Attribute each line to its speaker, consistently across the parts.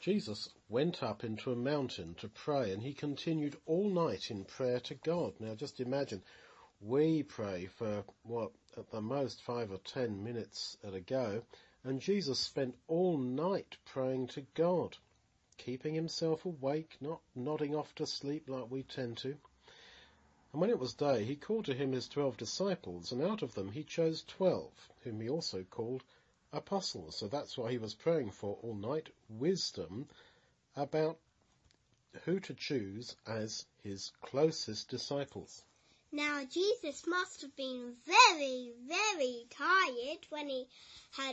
Speaker 1: Jesus went up into a mountain to pray, and he continued all night in prayer to God. Now just imagine, we pray for, at the most 5 or 10 minutes at a go, and Jesus spent all night praying to God, keeping himself awake, not nodding off to sleep like we tend to. And when it was day, he called to him his 12 disciples, and out of them he chose 12, whom he also called apostles. So that's what he was praying for all night, wisdom about who to choose as his closest disciples.
Speaker 2: Now Jesus must have been very, very tired when he had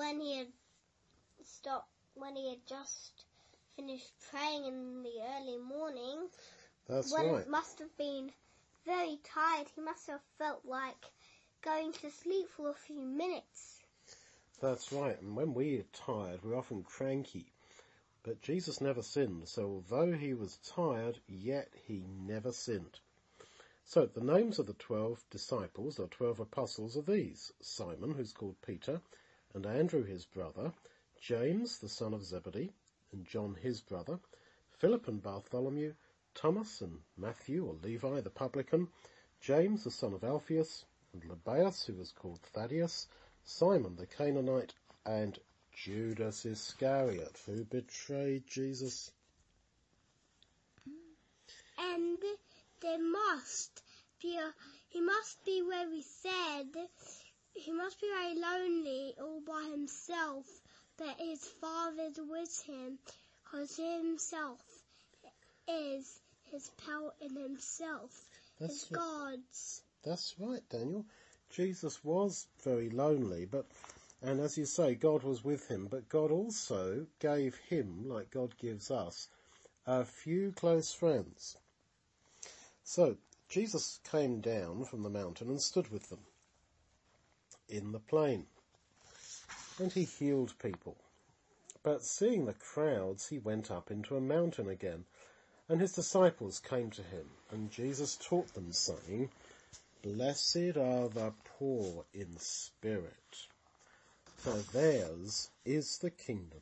Speaker 2: just finished praying in the early morning.
Speaker 1: That's
Speaker 2: right.
Speaker 1: It
Speaker 2: must have been very tired. He must have felt like going to sleep for a few minutes.
Speaker 1: That's right. And when we are tired, we're often cranky. But Jesus never sinned. So although he was tired, yet he never sinned. So the names of the 12 disciples, or 12 apostles, are these: Simon, who's called Peter, and Andrew his brother, James the son of Zebedee, and John his brother, Philip and Bartholomew, Thomas and Matthew or Levi the publican, James the son of Alphaeus, and Lebbaeus, who was called Thaddeus, Simon the Canaanite, and Judas Iscariot, who betrayed Jesus.
Speaker 2: And he must be very sad. He must be very lonely all by himself, but his Father's with him, because he himself is his power in himself. His God's.
Speaker 1: That's right, Daniel. Jesus was very lonely, and as you say, God was with him, but God also gave him, like God gives us, a few close friends. So Jesus came down from the mountain and stood with them in the plain, and he healed people. But seeing the crowds, he went up into a mountain again, and his disciples came to him, and Jesus taught them, saying, "Blessed are the poor in spirit, for theirs is the kingdom.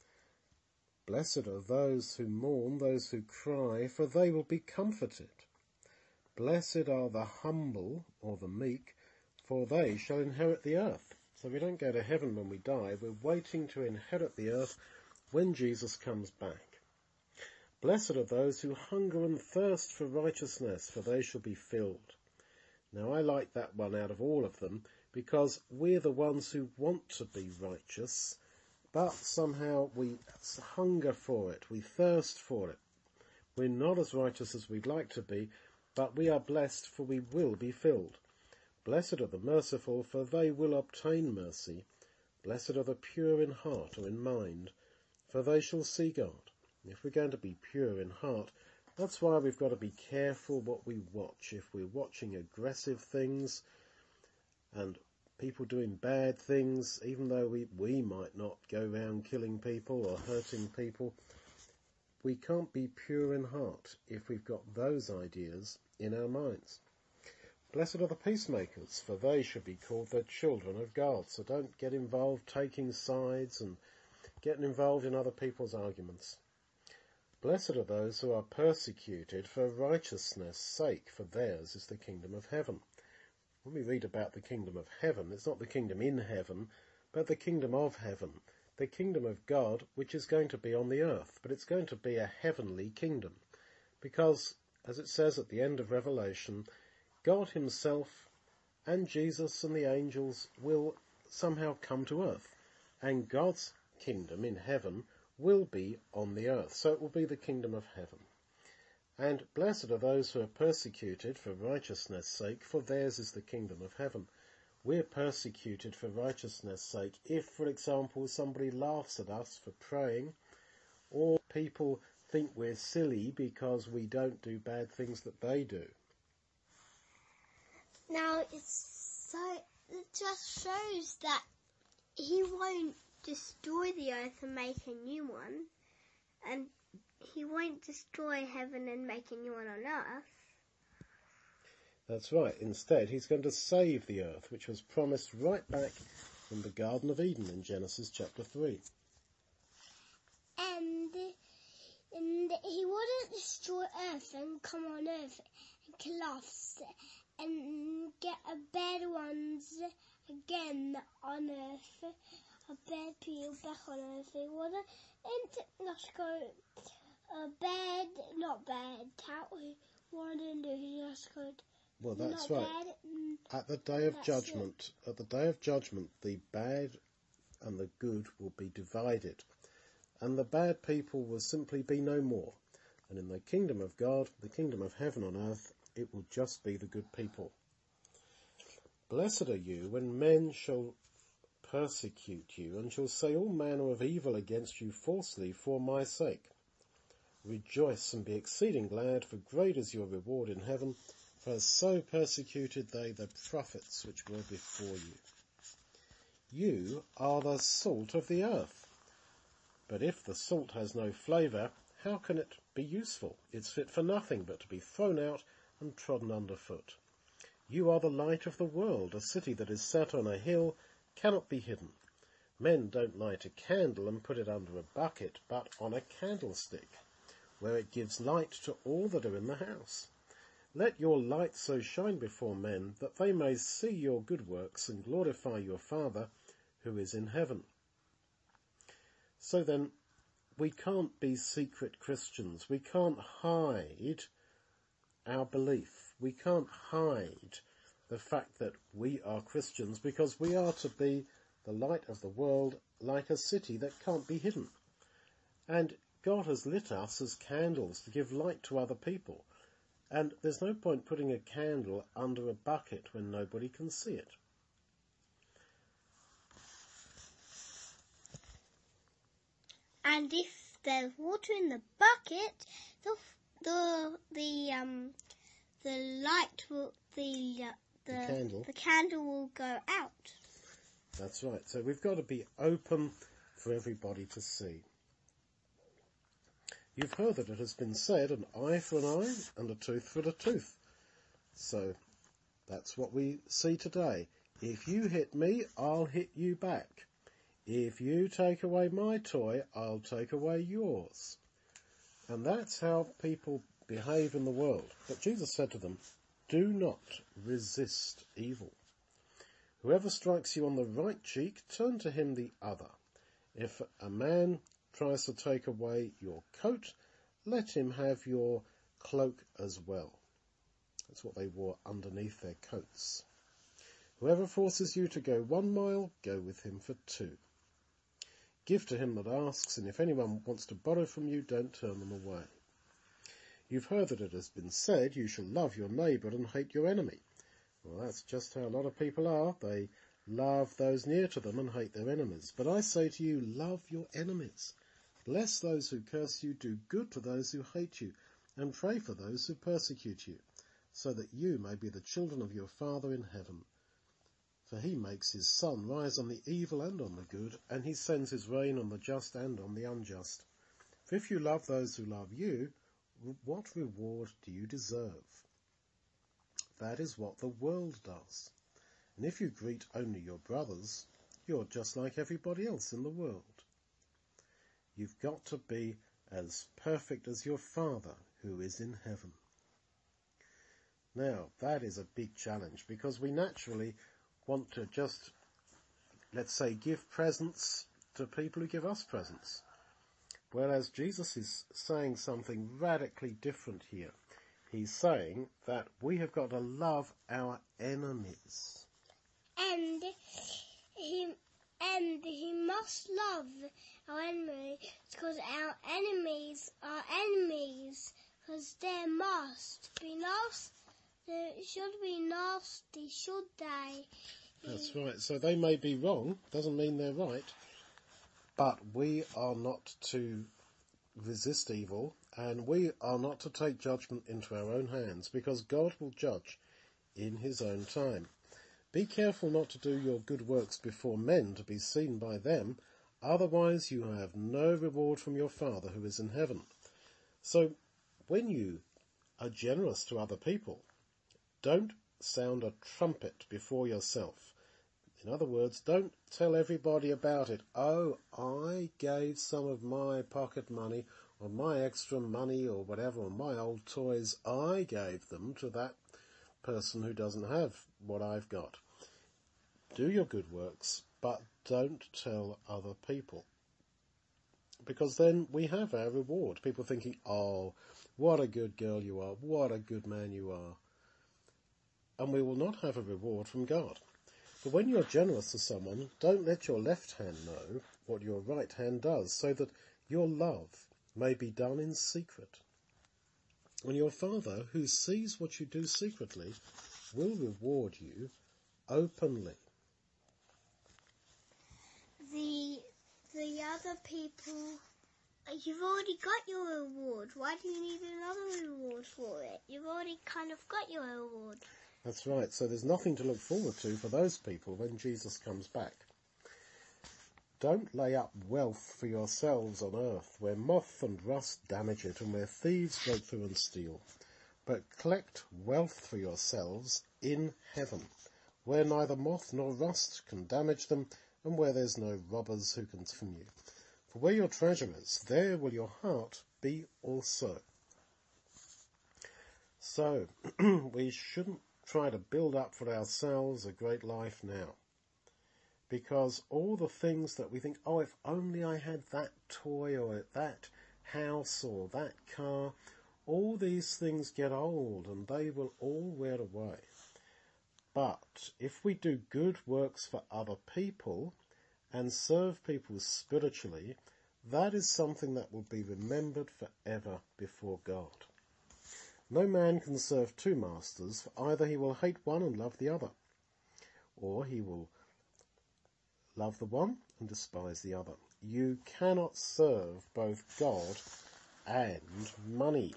Speaker 1: Blessed are those who mourn, those who cry, for they will be comforted. Blessed are the humble, or the meek, for they shall inherit the earth." So we don't go to heaven when we die. We're waiting to inherit the earth when Jesus comes back. Blessed are those who hunger and thirst for righteousness, for they shall be filled. Now I like that one out of all of them, because we're the ones who want to be righteous, but somehow we hunger for it, we thirst for it. We're not as righteous as we'd like to be, but we are blessed, for we will be filled. Blessed are the merciful, for they will obtain mercy. Blessed are the pure in heart or in mind, for they shall see God. If we're going to be pure in heart, that's why we've got to be careful what we watch. If we're watching aggressive things and people doing bad things, even though we might not go around killing people or hurting people, we can't be pure in heart if we've got those ideas in our minds. Blessed are the peacemakers, for they shall be called the children of God. So don't get involved taking sides and getting involved in other people's arguments. Blessed are those who are persecuted for righteousness' sake, for theirs is the kingdom of heaven. When we read about the kingdom of heaven, it's not the kingdom in heaven, but the kingdom of heaven, the kingdom of God, which is going to be on the earth, but it's going to be a heavenly kingdom, because, as it says at the end of Revelation, God himself and Jesus and the angels will somehow come to earth, and God's kingdom in heaven will be on the earth. So it will be the kingdom of heaven. And blessed are those who are persecuted for righteousness' sake, for theirs is the kingdom of heaven. We're persecuted for righteousness' sake if, for example, somebody laughs at us for praying, or people think we're silly because we don't do bad things that they do.
Speaker 2: Now, it just shows that he won't destroy the earth and make a new one, and he won't destroy heaven and make a new one on earth.
Speaker 1: That's right. Instead, he's going to save the earth, which was promised right back in the Garden of Eden in Genesis chapter 3.
Speaker 2: And And he wouldn't destroy Earth and come on Earth and kill us and get a better ones again on Earth, a better people back on Earth. He wouldn't, and let's go not bad, how we wouldn't do, he just go,
Speaker 1: Well, that's
Speaker 2: not
Speaker 1: right.
Speaker 2: bad,
Speaker 1: At the day of judgment, the bad and the good will be divided. And the bad people will simply be no more. And in the kingdom of God, the kingdom of heaven on earth, it will just be the good people. Blessed are you when men shall persecute you and shall say all manner of evil against you falsely for my sake. Rejoice and be exceeding glad, for great is your reward in heaven, for so persecuted they the prophets which were before you. You are the salt of the earth. But if the salt has no flavour, how can it be useful? It's fit for nothing but to be thrown out and trodden underfoot. You are the light of the world. A city that is set on a hill cannot be hidden. Men don't light a candle and put it under a bucket, but on a candlestick, where it gives light to all that are in the house. Let your light so shine before men that they may see your good works and glorify your Father who is in heaven. So then, we can't be secret Christians. We can't hide our belief. We can't hide the fact that we are Christians, because we are to be the light of the world, like a city that can't be hidden. And God has lit us as candles to give light to other people. And there's no point putting a candle under a bucket when nobody can see it.
Speaker 2: And if there's water in the bucket, the light will, the candle will go out.
Speaker 1: That's right. So we've got to be open for everybody to see. You've heard that it has been said, an eye for an eye and a tooth for a tooth. So that's what we see today. If you hit me, I'll hit you back. If you take away my toy, I'll take away yours. And that's how people behave in the world. But Jesus said to them, do not resist evil. Whoever strikes you on the right cheek, turn to him the other. If a man tries to take away your coat, let him have your cloak as well. That's what they wore underneath their coats. Whoever forces you to go 1 mile, go with him for 2. Give to him that asks, and if anyone wants to borrow from you, don't turn them away. You've heard that it has been said, you shall love your neighbour and hate your enemy. Well, that's just how a lot of people are. They love those near to them and hate their enemies. But I say to you, love your enemies. Bless those who curse you, do good to those who hate you, and pray for those who persecute you, so that you may be the children of your Father in heaven. For he makes his sun rise on the evil and on the good, and he sends his rain on the just and on the unjust. For if you love those who love you, what reward do you deserve? That is what the world does. And if you greet only your brothers, you're just like everybody else in the world. You've got to be as perfect as your Father who is in heaven. Now, that is a big challenge, because we naturally want to just, let's say, give presents to people who give us presents. Whereas Jesus is saying something radically different here. He's saying that we have got to love our enemies.
Speaker 2: And he must love our enemies, because our enemies are enemies, because they must be nasty. They should be nasty, should they?
Speaker 1: That's right. So they may be wrong, doesn't mean they're right. But we are not to resist evil, and we are not to take judgment into our own hands, because God will judge in his own time. Be careful not to do your good works before men to be seen by them, otherwise you have no reward from your Father who is in heaven. So when you are generous to other people, don't sound a trumpet before yourself. In other words, don't tell everybody about it. Oh, I gave some of my pocket money or my extra money or whatever, or my old toys, I gave them to that person who doesn't have what I've got. Do your good works, but don't tell other people. Because then we have our reward. People thinking, oh, what a good girl you are, what a good man you are. And we will not have a reward from God. But when you're generous to someone, don't let your left hand know what your right hand does, so that your love may be done in secret. And your Father, who sees what you do secretly, will reward you openly.
Speaker 2: The other people, you've already got your reward. Why do you need another reward for it? You've already kind of got your reward.
Speaker 1: That's right. So there's nothing to look forward to for those people when Jesus comes back. Don't lay up wealth for yourselves on earth, where moth and rust damage it, and where thieves break through and steal. But collect wealth for yourselves in heaven, where neither moth nor rust can damage them, and where there's no robbers who can steal from you. For where your treasure is, there will your heart be also. So, we shouldn't try to build up for ourselves a great life now. Because all the things that we think, oh, if only I had that toy or that house or that car, all these things get old and they will all wear away. But if we do good works for other people and serve people spiritually, that is something that will be remembered forever before God. No man can serve two masters, for either he will hate one and love the other, or he will love the one and despise the other. You cannot serve both God and money.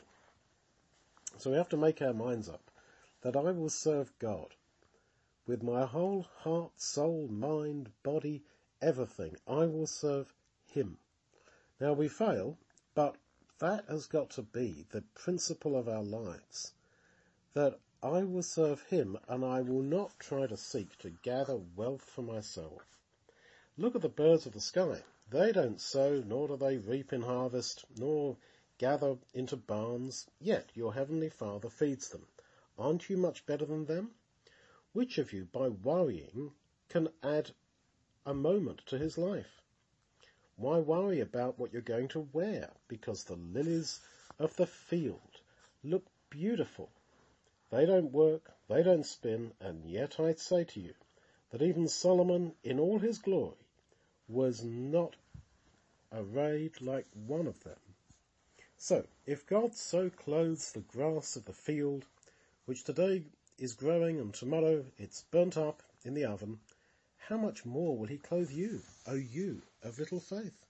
Speaker 1: So we have to make our minds up that I will serve God with my whole heart, soul, mind, body, everything. I will serve him. Now we fail, but that has got to be the principle of our lives, that I will serve him and I will not try to seek to gather wealth for myself. Look at the birds of the sky. They don't sow, nor do they reap in harvest, nor gather into barns, yet your heavenly Father feeds them. Aren't you much better than them? Which of you, by worrying, can add a moment to his life? Why worry about what you're going to wear? Because the lilies of the field look beautiful. They don't work, they don't spin, and yet I say to you that even Solomon, in all his glory, was not arrayed like one of them. So, if God so clothes the grass of the field, which today is growing and tomorrow it's burnt up in the oven, how much more will he clothe you, O you of little faith?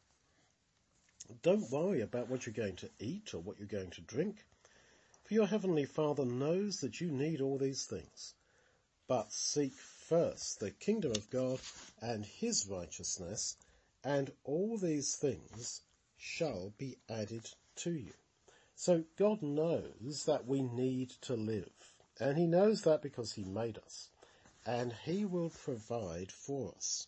Speaker 1: Don't worry about what you're going to eat or what you're going to drink, for your heavenly Father knows that you need all these things. But seek first the kingdom of God and his righteousness, and all these things shall be added to you. So God knows that we need to live, and he knows that because he made us, and he will provide for us.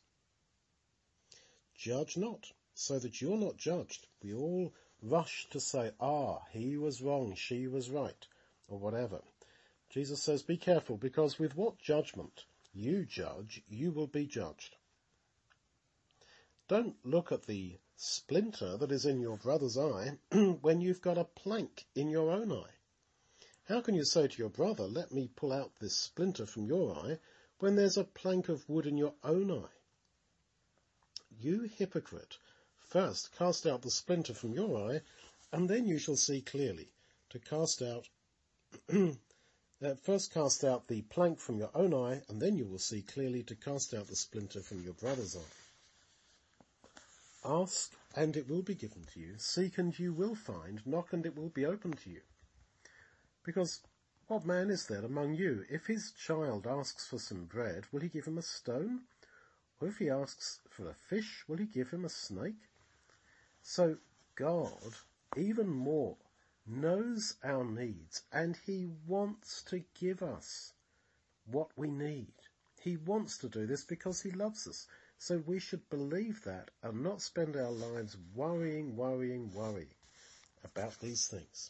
Speaker 1: Judge not, so that you're not judged. We all rush to say, he was wrong, she was right, or whatever. Jesus says, be careful, because with what judgment you judge, you will be judged. Don't look at the splinter that is in your brother's eye when you've got a plank in your own eye. How can you say to your brother, let me pull out this splinter from your eye, when there's a plank of wood in your own eye? You hypocrite, first cast out the splinter from your eye, and then you shall see clearly to cast out first cast out the plank from your own eye, and then you will see clearly to cast out the splinter from your brother's eye. Ask, and it will be given to you. Seek, and you will find. Knock, and it will be opened to you. Because what man is there among you, if his child asks for some bread, will he give him a stone? Or if he asks for a fish, will he give him a snake? So God, even more, knows our needs, and he wants to give us what we need. He wants to do this because he loves us. So we should believe that and not spend our lives worrying about these things.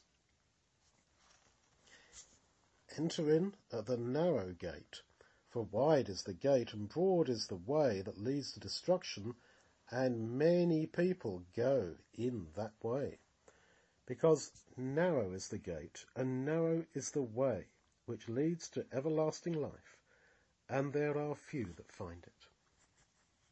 Speaker 1: Enter in at the narrow gate, for wide is the gate and broad is the way that leads to destruction, and many people go in that way. Because narrow is the gate and narrow is the way which leads to everlasting life, and there are few that find it.